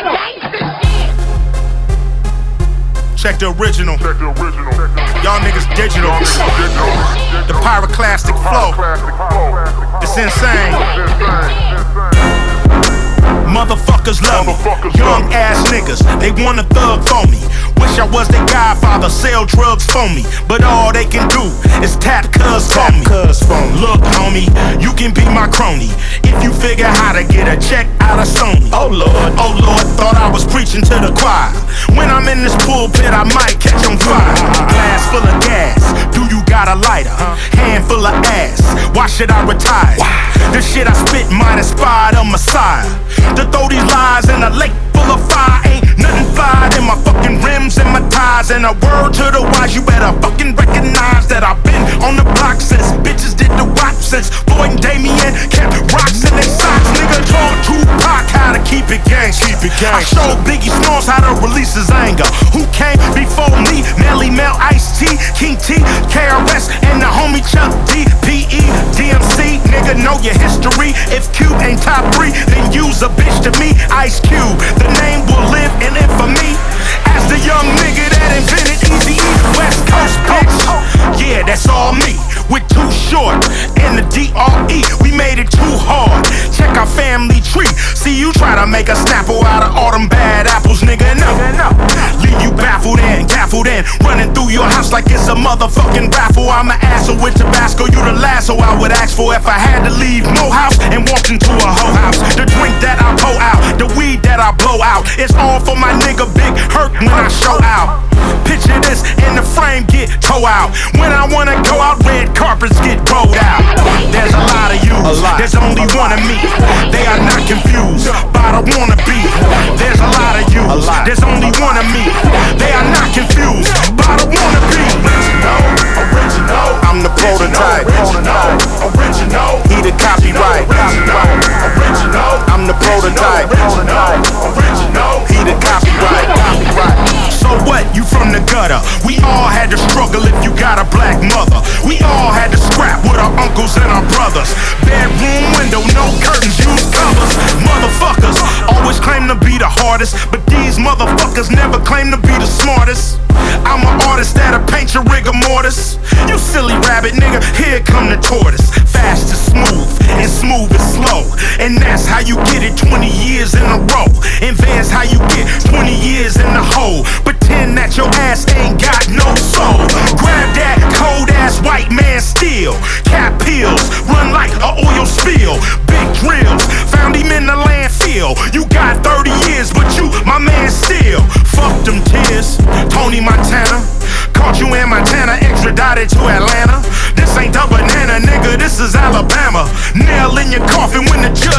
Check the original. Y'all niggas digital. The pyroclastic flow. It's insane. Motherfuckers love me. Young ass niggas, they wanna thug for me. Wish I was their godfather, sell drugs for me. But all they can do is tap cuz for me. Look, homie, you can be my crony if you figure how to get a check out of Sony. Oh Lord, thought I was preaching to the choir. When I'm in this pulpit, I might catch on fire. Glass full of gas, do you got a lighter? Hand full of ass, why should I retire? The shit I spit might inspire a messiah. To throw these lies in a lake full of fire, ain't nothing fired in my fucking rims and my tires. And a word to the wise, you better fucking recognize that I've been on the block since bitches did the rock, since Floyd and Damien kept rocks in their socks. Nigga told Tupac how to keep it gang. I showed Biggie Smalls how to release his anger. Who came before me? Melly Mel, Ice-T, King T, KRS, and the homie Chuck D, P.E., DMC. Nigga, know your history. If Cube ain't top 3, then use a bitch to me. Ice Cube, the name will live in infamy as the young nigga that invented Eazy-E. West Coast bitch, yeah, that's all me. With Too Short and the D.R.E. We made it too hard. Check our family tree. See you try to make a snapple out of all them bad apples, nigga. No. Leave you baffled and gaffled and running through your house like it's a motherfucking raffle. I'm an asshole with Tabasco. You the last so I would ask for if I had to leave no house and walk into a hoe house. The drink that I pour out, the weed that I blow out, it's all for my nigga Big Hurt when I show out. Picture this and the frame get towed out. When I wanna go out, red carpets get rolled out. There's a lot of you, there's only one of me. They are not confused by the wannabe. There's a lot of you, there's only one of me. They are not confused by the wannabe. Original, I'm the prototype. Original, he the copyright. Original, I'm the prototype. Original, he the copyright. So what? You from the gutter. We all had to struggle if you got a black mother. We all had to scrap with our uncles and our brothers. Bedroom window, no curtains, use covers. Motherfuckers always claim to be the hardest, but these motherfuckers never claim to be the smartest. I'm an artist that'll paint your rigor mortis. You silly rabbit nigga, here come the tortoise. Fast is smooth, and smooth is slow. And that's how you get it 20 years in a row. Advance how you get 20 years in the hole. Pretend that your ass ain't got no soul. Grab that cold ass white man steel. Cap pills, run like a oil spill. Big drills, found him in the landfill. You got 30 years, but you my man still. Fuck them tears, Tony Montana. Caught you in Montana, extradited to Atlanta. This ain't the banana, nigga, this is Alabama. Nail in your coffin when the judge